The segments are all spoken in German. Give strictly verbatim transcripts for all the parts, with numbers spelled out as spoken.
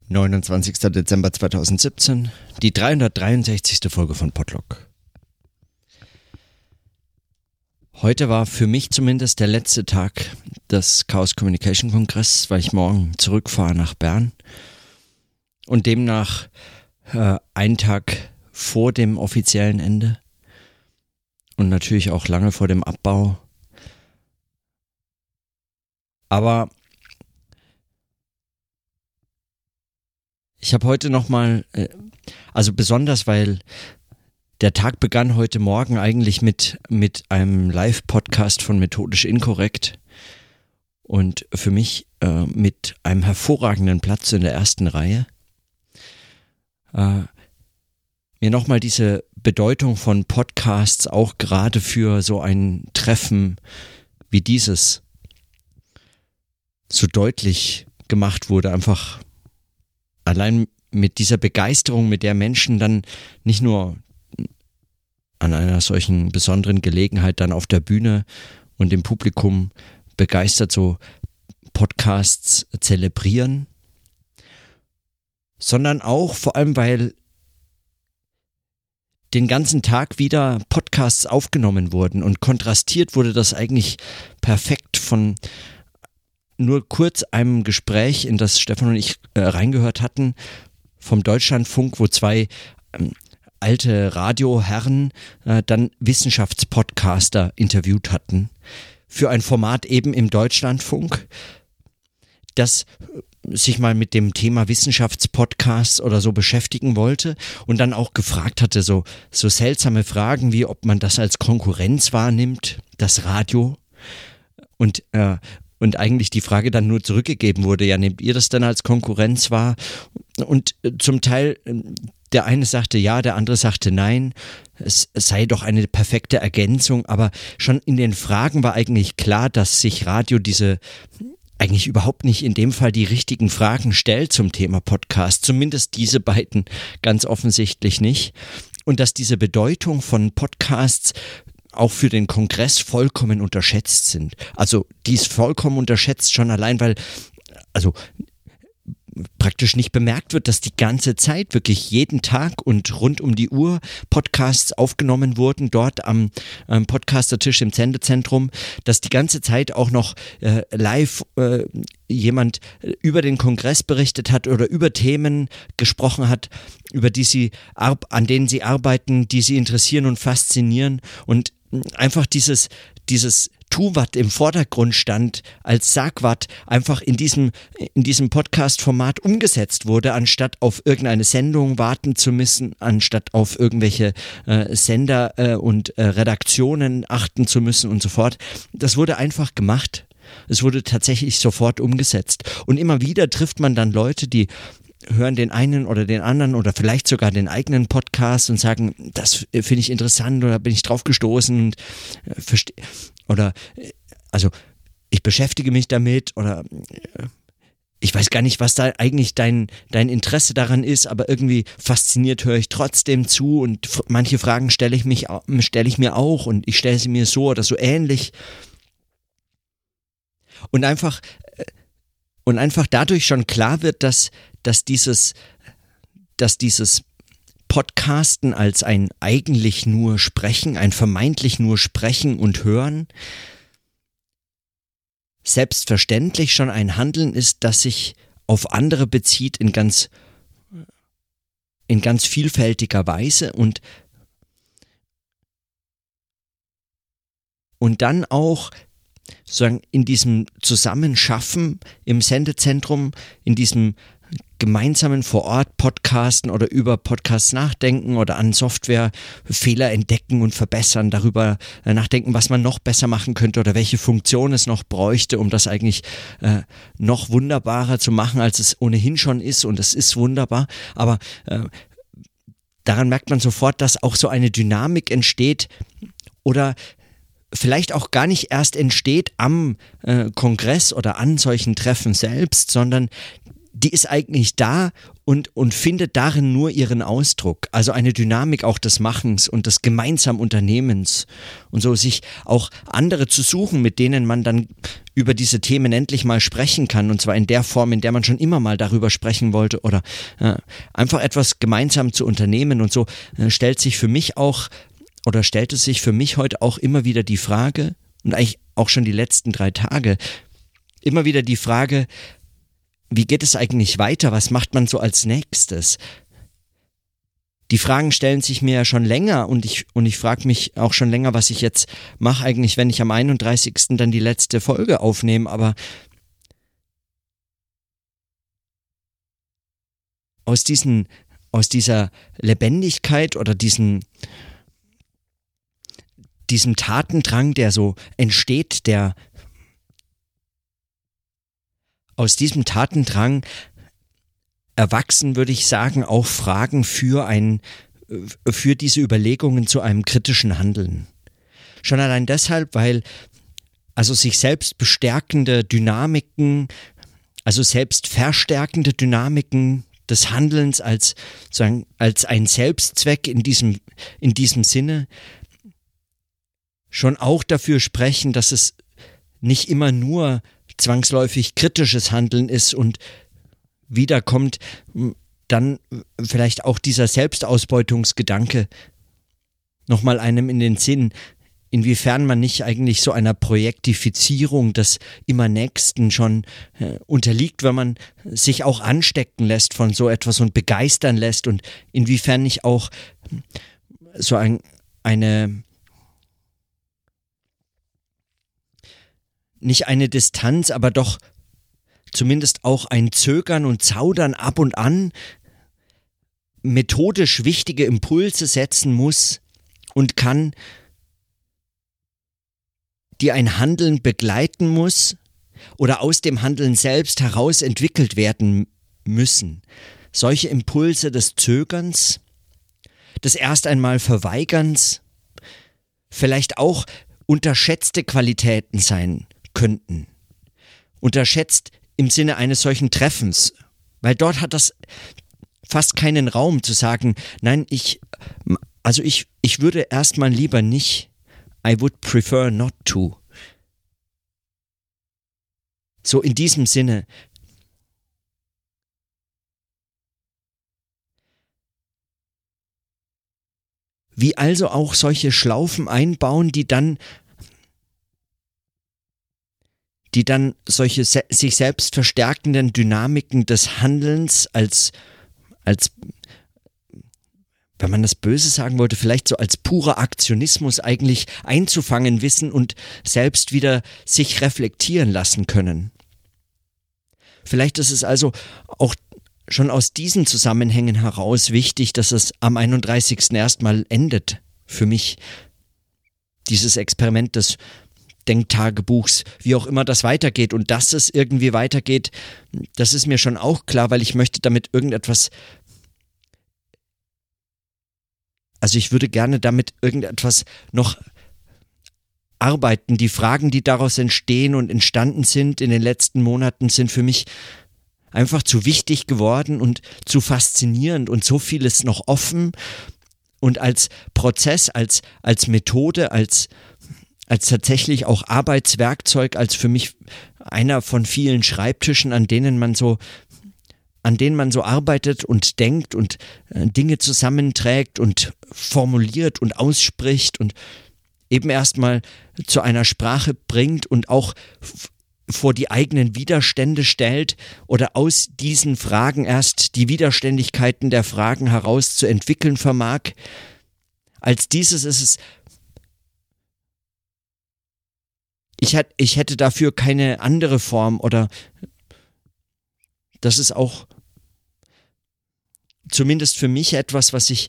neunundzwanzigster Dezember zweitausendsiebzehn, die dreihundertdreiundsechzigste Folge von Podlog. Heute war für mich zumindest der letzte Tag des Chaos Communication Kongress, weil ich morgen zurückfahre nach Bern und demnach äh, einen Tag vor dem offiziellen Ende und natürlich auch lange vor dem Abbau. Aber ich habe heute nochmal, also besonders, weil der Tag begann heute Morgen eigentlich mit, mit einem Live-Podcast von Methodisch Inkorrekt und für mich äh, mit einem hervorragenden Platz in der ersten Reihe. Äh, mir nochmal diese Bedeutung von Podcasts auch gerade für so ein Treffen wie dieses so deutlich gemacht wurde, einfach allein mit dieser Begeisterung, mit der Menschen dann nicht nur an einer solchen besonderen Gelegenheit dann auf der Bühne und im Publikum begeistert so Podcasts zelebrieren, sondern auch vor allem, weil den ganzen Tag wieder Podcasts aufgenommen wurden und kontrastiert wurde das eigentlich perfekt von nur kurz einem Gespräch, in das Stefan und ich äh, reingehört hatten, vom Deutschlandfunk, wo zwei ähm, alte Radioherren äh, dann Wissenschaftspodcaster interviewt hatten für ein Format eben im Deutschlandfunk, das sich mal mit dem Thema Wissenschaftspodcasts oder so beschäftigen wollte und dann auch gefragt hatte, so, so seltsame Fragen wie, ob man das als Konkurrenz wahrnimmt, das Radio, und äh, Und eigentlich die Frage dann nur zurückgegeben wurde, ja, nehmt ihr das dann als Konkurrenz wahr? Und zum Teil, der eine sagte ja, der andere sagte nein, es sei doch eine perfekte Ergänzung, aber schon in den Fragen war eigentlich klar, dass sich Radio diese eigentlich überhaupt nicht in dem Fall die richtigen Fragen stellt zum Thema Podcast, zumindest diese beiden ganz offensichtlich nicht. Und dass diese Bedeutung von Podcasts auch für den Kongress vollkommen unterschätzt sind. Also die ist vollkommen unterschätzt schon allein, weil also praktisch nicht bemerkt wird, dass die ganze Zeit wirklich jeden Tag und rund um die Uhr Podcasts aufgenommen wurden, dort am, am Podcastertisch im Sendezentrum, dass die ganze Zeit auch noch äh, live äh, jemand über den Kongress berichtet hat oder über Themen gesprochen hat, über die sie an denen sie arbeiten, die sie interessieren und faszinieren, und einfach dieses dieses Tu-Wat im Vordergrund stand, als Sag-Wat einfach in diesem, in diesem Podcast-Format umgesetzt wurde, anstatt auf irgendeine Sendung warten zu müssen, anstatt auf irgendwelche äh, Sender äh, und äh, Redaktionen achten zu müssen und so fort. Das wurde einfach gemacht. Es wurde tatsächlich sofort umgesetzt. Und immer wieder trifft man dann Leute, die hören den einen oder den anderen oder vielleicht sogar den eigenen Podcast und sagen, das finde ich interessant oder bin ich drauf gestoßen und äh, verstehe. Oder, also, ich beschäftige mich damit oder ich weiß gar nicht, was da eigentlich dein, dein Interesse daran ist, aber irgendwie fasziniert höre ich trotzdem zu und f- manche Fragen stelle ich mich, stelle ich mir auch und ich stelle sie mir so oder so ähnlich. Und einfach, und einfach dadurch schon klar wird, dass, dass dieses, dass dieses Podcasten als ein eigentlich nur Sprechen, ein vermeintlich nur Sprechen und Hören, selbstverständlich schon ein Handeln ist, das sich auf andere bezieht in ganz, in ganz vielfältiger Weise und, und dann auch sozusagen in diesem Zusammenschaffen im Sendezentrum, in diesem gemeinsamen vor Ort Podcasten oder über Podcasts nachdenken oder an Software Fehler entdecken und verbessern, darüber nachdenken, was man noch besser machen könnte oder welche Funktion es noch bräuchte, um das eigentlich äh, noch wunderbarer zu machen, als es ohnehin schon ist, und es ist wunderbar, aber äh, daran merkt man sofort, dass auch so eine Dynamik entsteht oder vielleicht auch gar nicht erst entsteht am äh, Kongress oder an solchen Treffen selbst, sondern die ist eigentlich da und, und findet darin nur ihren Ausdruck. Also eine Dynamik auch des Machens und des gemeinsamen Unternehmens und so, sich auch andere zu suchen, mit denen man dann über diese Themen endlich mal sprechen kann, und zwar in der Form, in der man schon immer mal darüber sprechen wollte, oder äh, einfach etwas gemeinsam zu unternehmen. Und so äh, stellt sich für mich auch, oder stellte sich für mich heute auch immer wieder die Frage, und eigentlich auch schon die letzten drei Tage, immer wieder die Frage, wie geht es eigentlich weiter? Was macht man so als nächstes? Die Fragen stellen sich mir ja schon länger, und ich, und ich frage mich auch schon länger, was ich jetzt mache eigentlich, wenn ich am einunddreißigsten dann die letzte Folge aufnehme. Aber aus diesen, aus dieser Lebendigkeit oder diesen, diesem Tatendrang, der so entsteht, der aus diesem Tatendrang erwachsen, würde ich sagen, auch Fragen für ein, für diese Überlegungen zu einem kritischen Handeln. Schon allein deshalb, weil also sich selbst bestärkende Dynamiken, also selbst verstärkende Dynamiken des Handelns als, sozusagen, als ein Selbstzweck in diesem, in diesem Sinne schon auch dafür sprechen, dass es nicht immer nur zwangsläufig kritisches Handeln ist, und wieder kommt dann vielleicht auch dieser Selbstausbeutungsgedanke nochmal einem in den Sinn, inwiefern man nicht eigentlich so einer Projektifizierung des immer Nächsten schon äh, unterliegt, wenn man sich auch anstecken lässt von so etwas und begeistern lässt, und inwiefern nicht auch so ein, eine nicht eine Distanz, aber doch zumindest auch ein Zögern und Zaudern ab und an methodisch wichtige Impulse setzen muss und kann, die ein Handeln begleiten muss oder aus dem Handeln selbst heraus entwickelt werden müssen. Solche Impulse des Zögerns, des erst einmal Verweigerns, vielleicht auch unterschätzte Qualitäten sein könnten. Unterschätzt im Sinne eines solchen Treffens, weil dort hat das fast keinen Raum zu sagen, nein, ich, also ich, ich würde erstmal lieber nicht, I would prefer not to. So in diesem Sinne. Wie also auch solche Schlaufen einbauen, die dann die dann solche se- sich selbst verstärkenden Dynamiken des Handelns als, als, wenn man das Böse sagen wollte, vielleicht so als purer Aktionismus eigentlich einzufangen wissen und selbst wieder sich reflektieren lassen können. Vielleicht ist es also auch schon aus diesen Zusammenhängen heraus wichtig, dass es am einunddreißigsten erstmal endet für mich, dieses Experiment des Denktagebuchs, wie auch immer das weitergeht. Und dass es irgendwie weitergeht, das ist mir schon auch klar, weil ich möchte damit irgendetwas, also ich würde gerne damit irgendetwas noch arbeiten. Die Fragen, die daraus entstehen und entstanden sind in den letzten Monaten, sind für mich einfach zu wichtig geworden und zu faszinierend und so vieles noch offen. Und als Prozess, als, als Methode, als als tatsächlich auch Arbeitswerkzeug, als für mich einer von vielen Schreibtischen, an denen man so, an denen man so arbeitet und denkt und äh, Dinge zusammenträgt und formuliert und ausspricht und eben erstmal zu einer Sprache bringt und auch f- vor die eigenen Widerstände stellt oder aus diesen Fragen erst die Widerständigkeiten der Fragen heraus zu entwickeln vermag. Als dieses ist es Ich hätte, ich hätte dafür keine andere Form, oder das ist auch zumindest für mich etwas, was ich,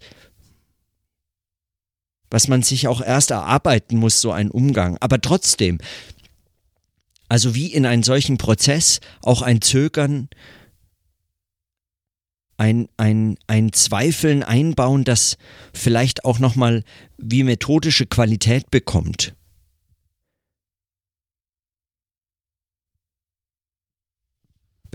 was man sich auch erst erarbeiten muss, so ein Umgang. Aber trotzdem, also wie in einen solchen Prozess auch ein Zögern, ein, ein, ein Zweifeln einbauen, das vielleicht auch nochmal wie methodische Qualität bekommt.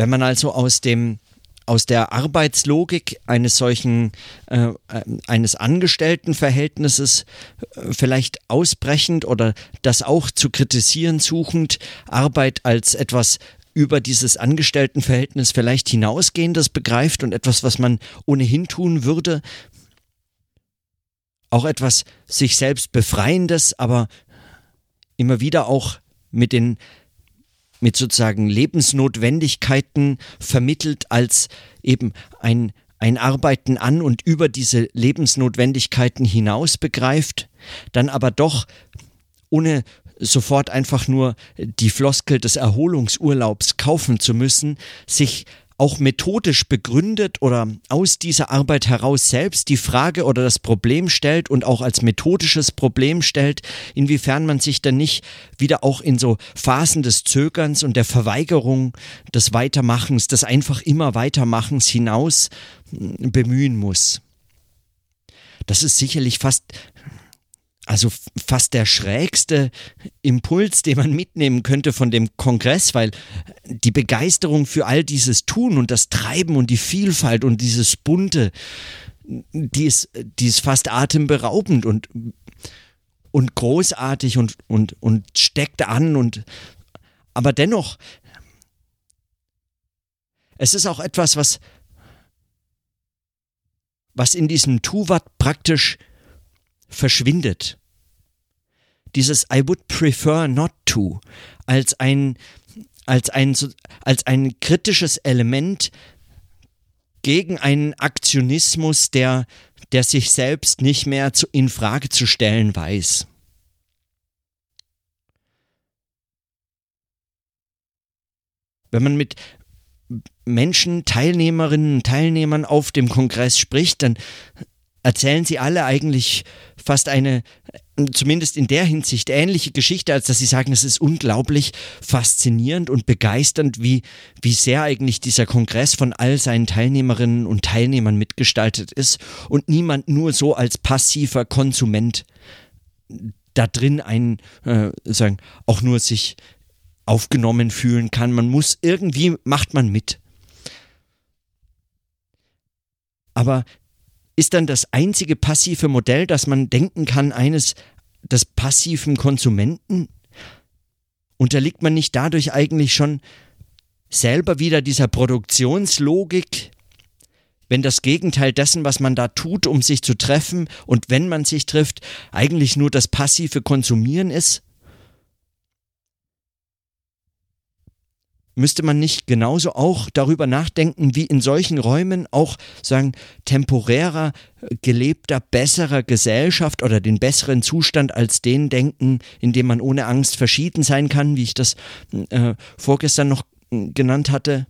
Wenn man also aus dem aus der Arbeitslogik eines solchen, äh, eines Angestelltenverhältnisses äh, vielleicht ausbrechend oder das auch zu kritisieren suchend, Arbeit als etwas über dieses Angestelltenverhältnis vielleicht hinausgehendes begreift und etwas, was man ohnehin tun würde, auch etwas sich selbst Befreiendes, aber immer wieder auch mit den mit sozusagen Lebensnotwendigkeiten vermittelt als eben ein, ein Arbeiten an und über diese Lebensnotwendigkeiten hinaus begreift, dann aber doch ohne sofort einfach nur die Floskel des Erholungsurlaubs kaufen zu müssen, sich auch methodisch begründet oder aus dieser Arbeit heraus selbst die Frage oder das Problem stellt und auch als methodisches Problem stellt, inwiefern man sich dann nicht wieder auch in so Phasen des Zögerns und der Verweigerung des Weitermachens, des einfach immer Weitermachens hinaus bemühen muss. Das ist sicherlich fast... Also fast der schrägste Impuls, den man mitnehmen könnte von dem Kongress, weil die Begeisterung für all dieses Tun und das Treiben und die Vielfalt und dieses Bunte, die ist, die ist fast atemberaubend und, und großartig und, und, und steckt an. Und, aber dennoch, es ist auch etwas, was, was in diesem Tuvat praktisch verschwindet. Dieses I would prefer not to als ein, als ein, als ein kritisches Element gegen einen Aktionismus, der, der sich selbst nicht mehr zu, in Frage zu stellen weiß. Wenn man mit Menschen, Teilnehmerinnen und Teilnehmern auf dem Kongress spricht, dann erzählen sie alle eigentlich fast eine, zumindest in der Hinsicht, ähnliche Geschichte, als dass sie sagen, es ist unglaublich faszinierend und begeisternd, wie, wie sehr eigentlich dieser Kongress von all seinen Teilnehmerinnen und Teilnehmern mitgestaltet ist und niemand nur so als passiver Konsument da drin ein, äh, sagen, auch nur sich aufgenommen fühlen kann. Man muss, irgendwie macht man mit. Aber ist dann das einzige passive Modell, das man denken kann, eines des passiven Konsumenten? Unterliegt man nicht dadurch eigentlich schon selber wieder dieser Produktionslogik, wenn das Gegenteil dessen, was man da tut, um sich zu treffen und wenn man sich trifft, eigentlich nur das passive Konsumieren ist? Müsste man nicht genauso auch darüber nachdenken, wie in solchen Räumen auch sagen, temporärer, gelebter, besserer Gesellschaft oder den besseren Zustand als den denken, in dem man ohne Angst verschieden sein kann, wie ich das äh, vorgestern noch genannt hatte,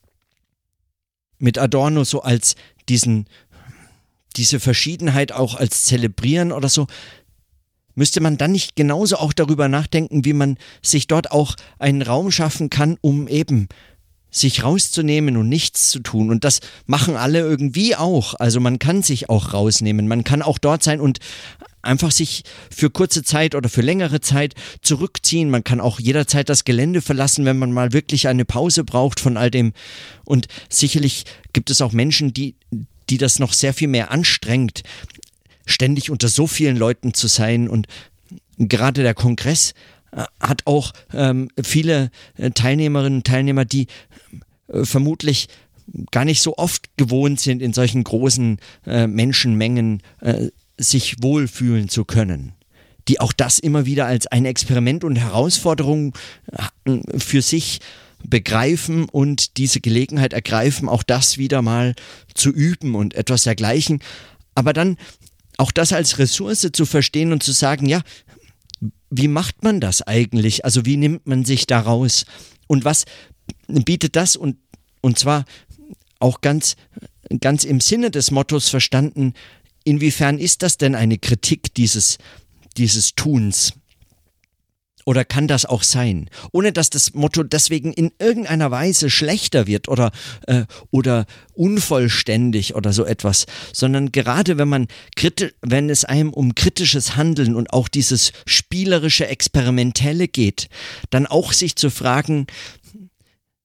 mit Adorno so als diesen, diese Verschiedenheit auch als zelebrieren oder so. Müsste man dann nicht genauso auch darüber nachdenken, wie man sich dort auch einen Raum schaffen kann, um eben sich rauszunehmen und nichts zu tun? Und das machen alle irgendwie auch. Also man kann sich auch rausnehmen, man kann auch dort sein und einfach sich für kurze Zeit oder für längere Zeit zurückziehen. Man kann auch jederzeit das Gelände verlassen, wenn man mal wirklich eine Pause braucht von all dem. Und sicherlich gibt es auch Menschen, die, die das noch sehr viel mehr anstrengt, ständig unter so vielen Leuten zu sein, und gerade der Kongress äh, hat auch ähm, viele äh, Teilnehmerinnen und Teilnehmer, die äh, vermutlich gar nicht so oft gewohnt sind, in solchen großen äh, Menschenmengen äh, sich wohlfühlen zu können, die auch das immer wieder als ein Experiment und Herausforderung äh, für sich begreifen und diese Gelegenheit ergreifen, auch das wieder mal zu üben und etwas dergleichen, aber dann auch das als Ressource zu verstehen und zu sagen, ja, wie macht man das eigentlich? Also wie nimmt man sich da raus? Und was bietet das? Und, und zwar auch ganz, ganz im Sinne des Mottos verstanden, inwiefern ist das denn eine Kritik dieses, dieses Tuns? Oder kann das auch sein? Ohne dass das Motto deswegen in irgendeiner Weise schlechter wird oder, äh, oder unvollständig oder so etwas, sondern gerade wenn man kritisch, wenn es einem um kritisches Handeln und auch dieses spielerische, experimentelle geht, dann auch sich zu fragen,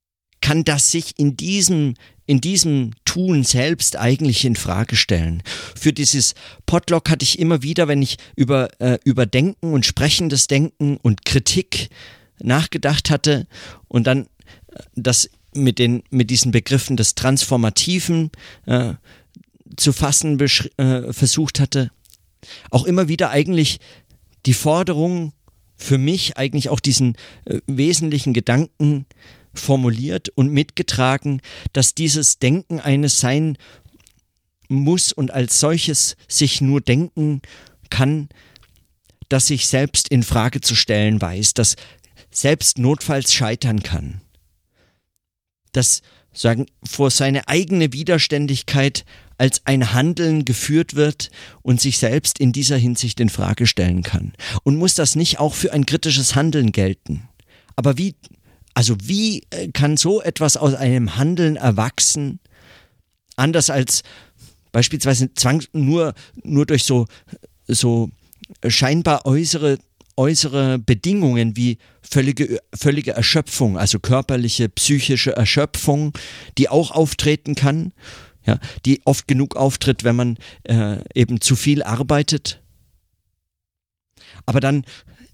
kann das sich in diesem, in diesem Tun selbst eigentlich in Frage stellen. Für dieses Podlog hatte ich immer wieder, wenn ich über, äh, über Denken und sprechendes Denken und Kritik nachgedacht hatte und dann das mit, den, mit diesen Begriffen des Transformativen äh, zu fassen äh, versucht hatte, auch immer wieder eigentlich die Forderung für mich eigentlich auch diesen äh, wesentlichen Gedanken formuliert und mitgetragen, dass dieses Denken eines sein muss und als solches sich nur denken kann, das sich selbst in Frage zu stellen weiß, das selbst notfalls scheitern kann, das sagen vor seine eigene Widerständigkeit als ein Handeln geführt wird und sich selbst in dieser Hinsicht in Frage stellen kann. Und muss das nicht auch für ein kritisches Handeln gelten? Aber wie, also wie kann so etwas aus einem Handeln erwachsen, anders als beispielsweise Zwang, nur, nur durch so, so scheinbar äußere äußere Bedingungen wie völlige, völlige Erschöpfung, also körperliche, psychische Erschöpfung, die auch auftreten kann, ja, die oft genug auftritt, wenn man äh, eben zu viel arbeitet. Aber dann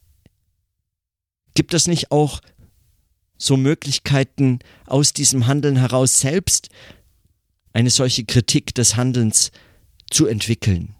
gibt es nicht auch so Möglichkeiten, aus diesem Handeln heraus selbst eine solche Kritik des Handelns zu entwickeln.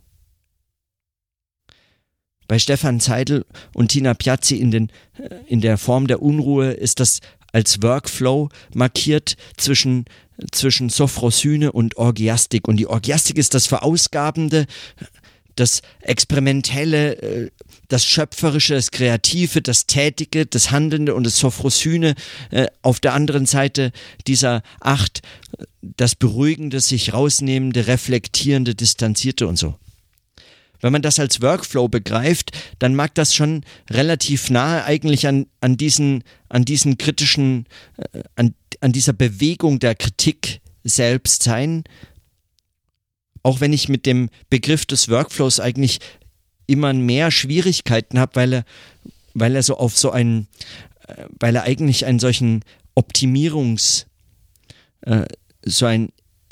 Bei Stefan Zeidel und Tina Piazzi in, den, in der Form der Unruhe ist das als Workflow markiert zwischen, zwischen Sophrosyne und Orgiastik. Und die Orgiastik ist das Verausgabende, das Experimentelle, das Schöpferische, das Kreative, das Tätige, das Handelnde und das Sophrosyne. Auf der anderen Seite dieser Acht das Beruhigende, sich rausnehmende, reflektierende, distanzierte und so. Wenn man das als Workflow begreift, dann mag das schon relativ nahe eigentlich an, an, diesen, an diesen kritischen, äh, an, an dieser Bewegung der Kritik selbst sein. Auch wenn ich mit dem Begriff des Workflows eigentlich immer mehr Schwierigkeiten habe, weil er, weil er so auf so einen, äh, weil er eigentlich einen solchen Optimierungs, äh, so ein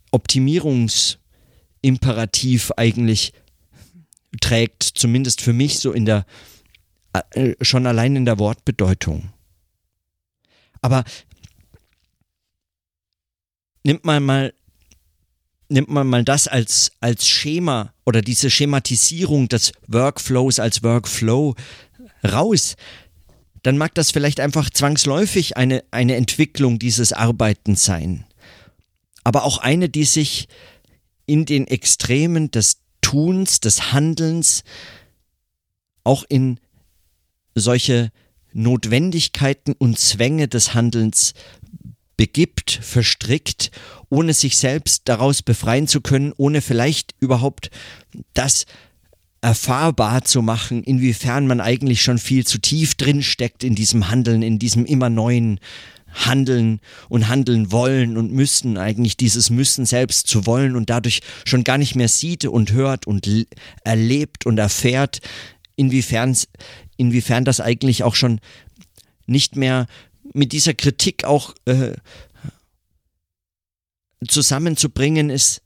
Optimierungsimperativ eigentlich trägt, zumindest für mich so in der, äh, schon allein in der Wortbedeutung. Aber nimmt man mal, nimmt man mal das als, als Schema oder diese Schematisierung des Workflows als Workflow raus, dann mag das vielleicht einfach zwangsläufig eine, eine Entwicklung dieses Arbeitens sein. Aber auch eine, die sich in den Extremen des Tuns, des Handelns, auch in solche Notwendigkeiten und Zwänge des Handelns begibt, verstrickt, ohne sich selbst daraus befreien zu können, ohne vielleicht überhaupt das erfahrbar zu machen, inwiefern man eigentlich schon viel zu tief drin steckt in diesem Handeln, in diesem immer neuen Handeln und handeln wollen und müssen, eigentlich dieses Müssen selbst zu wollen und dadurch schon gar nicht mehr sieht und hört und l- erlebt und erfährt, inwiefern, inwiefern das eigentlich auch schon nicht mehr mit dieser Kritik auch äh, zusammenzubringen ist,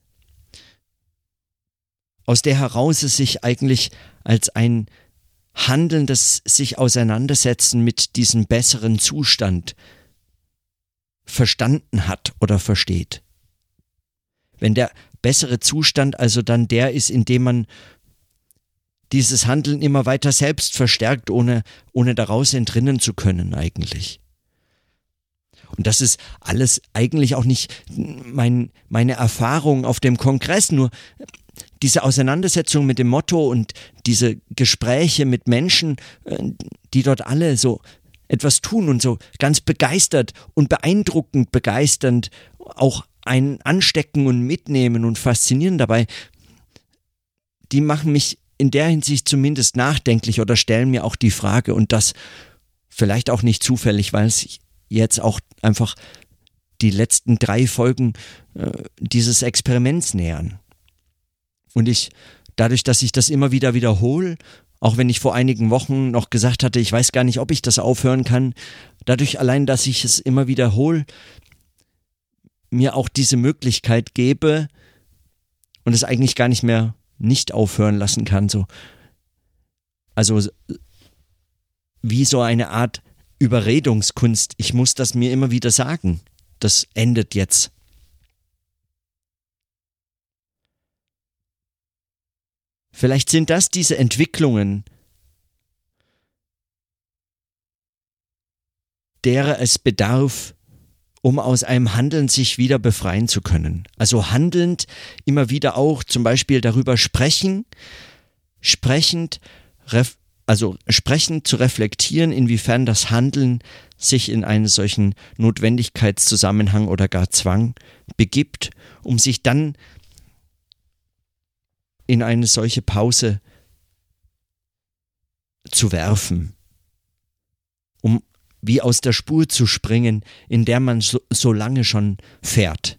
aus der heraus es sich eigentlich als ein handelndes sich auseinandersetzen mit diesem besseren Zustand verstanden hat oder versteht. Wenn der bessere Zustand also dann der ist, in dem man dieses Handeln immer weiter selbst verstärkt, ohne, ohne daraus entrinnen zu können eigentlich. Und das ist alles eigentlich auch nicht mein, meine Erfahrung auf dem Kongress, nur diese Auseinandersetzung mit dem Motto und diese Gespräche mit Menschen, die dort alle so etwas tun und so ganz begeistert und beeindruckend begeisternd auch einen anstecken und mitnehmen und faszinieren dabei, die machen mich in der Hinsicht zumindest nachdenklich oder stellen mir auch die Frage, und das vielleicht auch nicht zufällig, weil es jetzt auch einfach die letzten drei Folgen äh, dieses Experiments nähern. Und ich, dadurch, dass ich das immer wieder wiederhole, auch wenn ich vor einigen Wochen noch gesagt hatte, ich weiß gar nicht, ob ich das aufhören kann, dadurch allein, dass ich es immer wiederhole, mir auch diese Möglichkeit gebe und es eigentlich gar nicht mehr nicht aufhören lassen kann. So. Also wie so eine Art Überredungskunst. Ich muss das mir immer wieder sagen. Das endet jetzt. Vielleicht sind das diese Entwicklungen, derer es bedarf, um aus einem Handeln sich wieder befreien zu können. Also handelnd immer wieder auch zum Beispiel darüber sprechen, sprechend, ref, also sprechend zu reflektieren, inwiefern das Handeln sich in einen solchen Notwendigkeitszusammenhang oder gar Zwang begibt, um sich dann in eine solche Pause zu werfen, um wie aus der Spur zu springen, in der man so, so lange schon fährt.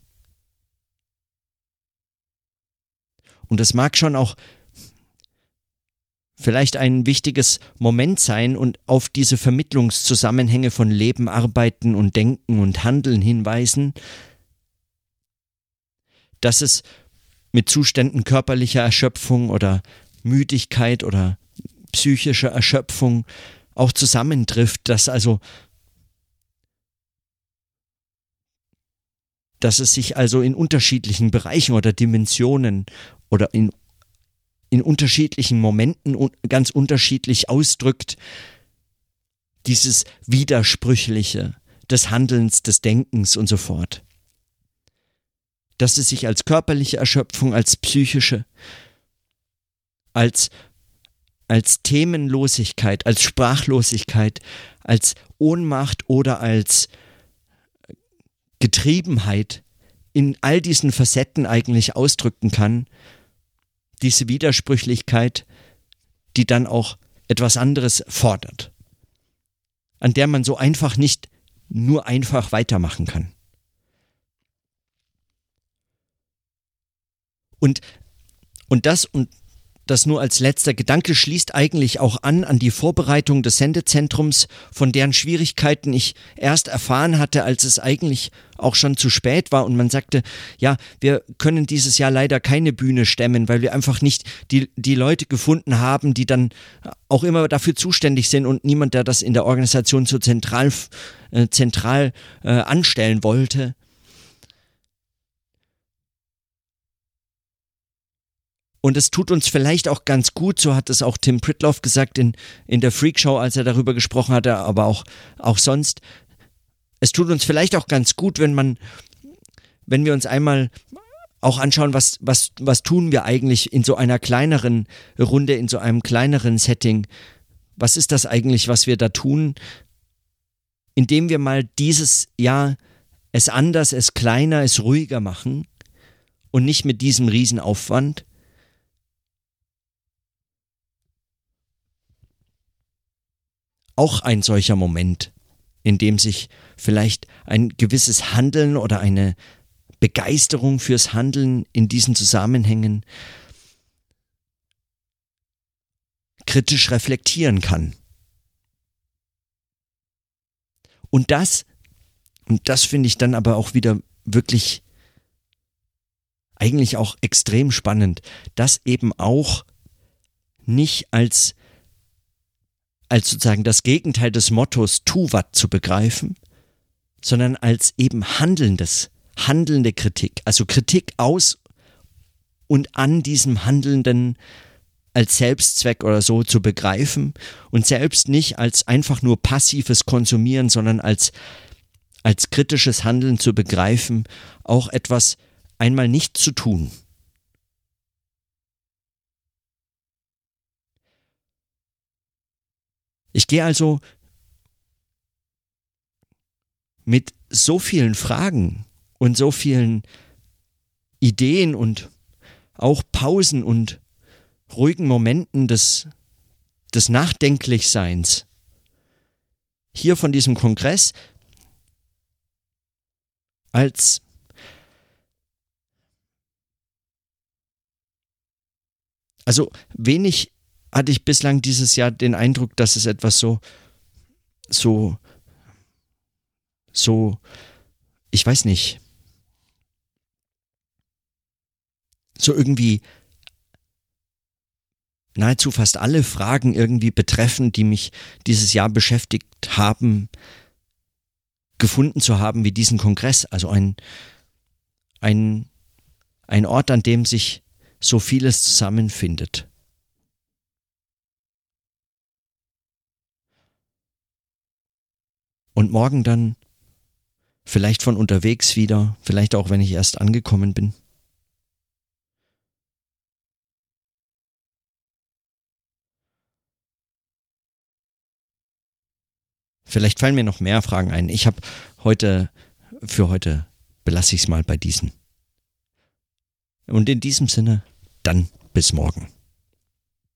Und das mag schon auch vielleicht ein wichtiges Moment sein und auf diese Vermittlungszusammenhänge von Leben, Arbeiten und Denken und Handeln hinweisen, dass es mit Zuständen körperlicher Erschöpfung oder Müdigkeit oder psychischer Erschöpfung auch zusammentrifft, dass also dass es sich also in unterschiedlichen Bereichen oder Dimensionen oder in, in unterschiedlichen Momenten ganz unterschiedlich ausdrückt, dieses Widersprüchliche des Handelns, des Denkens und so fort. Dass es sich als körperliche Erschöpfung, als psychische, als als Themenlosigkeit, als Sprachlosigkeit, als Ohnmacht oder als Getriebenheit in all diesen Facetten eigentlich ausdrücken kann, diese Widersprüchlichkeit, die dann auch etwas anderes fordert, an der man so einfach nicht nur einfach weitermachen kann. Und, und das und Das nur als letzter Gedanke schließt eigentlich auch an an die Vorbereitung des Sendezentrums, von deren Schwierigkeiten ich erst erfahren hatte, als es eigentlich auch schon zu spät war und man sagte, ja, wir können dieses Jahr leider keine Bühne stemmen, weil wir einfach nicht die, die Leute gefunden haben, die dann auch immer dafür zuständig sind und niemand, der das in der Organisation so zentral, äh, zentral äh, anstellen wollte. Und es tut uns vielleicht auch ganz gut, so hat es auch Tim Pritloff gesagt in, in der Freakshow, als er darüber gesprochen hatte, aber auch, auch sonst. Es tut uns vielleicht auch ganz gut, wenn man, wenn wir uns einmal auch anschauen, was, was, was tun wir eigentlich in so einer kleineren Runde, in so einem kleineren Setting. Was ist das eigentlich, was wir da tun? Indem wir mal dieses Jahr es anders, es kleiner, es ruhiger machen und nicht mit diesem Riesenaufwand. Auch ein solcher Moment, in dem sich vielleicht ein gewisses Handeln oder eine Begeisterung fürs Handeln in diesen Zusammenhängen kritisch reflektieren kann. Und das, und das finde ich dann aber auch wieder wirklich eigentlich auch extrem spannend, das eben auch nicht als als sozusagen das Gegenteil des Mottos tu wat zu begreifen, sondern als eben handelndes, handelnde Kritik, also Kritik aus und an diesem Handelnden als Selbstzweck oder so zu begreifen und selbst nicht als einfach nur passives Konsumieren, sondern als, als kritisches Handeln zu begreifen, auch etwas einmal nicht zu tun. Ich gehe also mit so vielen Fragen und so vielen Ideen und auch Pausen und ruhigen Momenten des, des Nachdenklichseins hier von diesem Kongress als also wenig hatte ich bislang dieses Jahr den Eindruck, dass es etwas so, so, so, ich weiß nicht, so irgendwie nahezu fast alle Fragen irgendwie betreffen, die mich dieses Jahr beschäftigt haben, gefunden zu haben wie diesen Kongress. Also ein, ein, ein Ort, an dem sich so vieles zusammenfindet. Und morgen dann vielleicht von unterwegs wieder, vielleicht auch wenn ich erst angekommen bin. Vielleicht fallen mir noch mehr Fragen ein. Ich habe heute, für heute belasse ich es mal bei diesen. Und in diesem Sinne, dann bis morgen.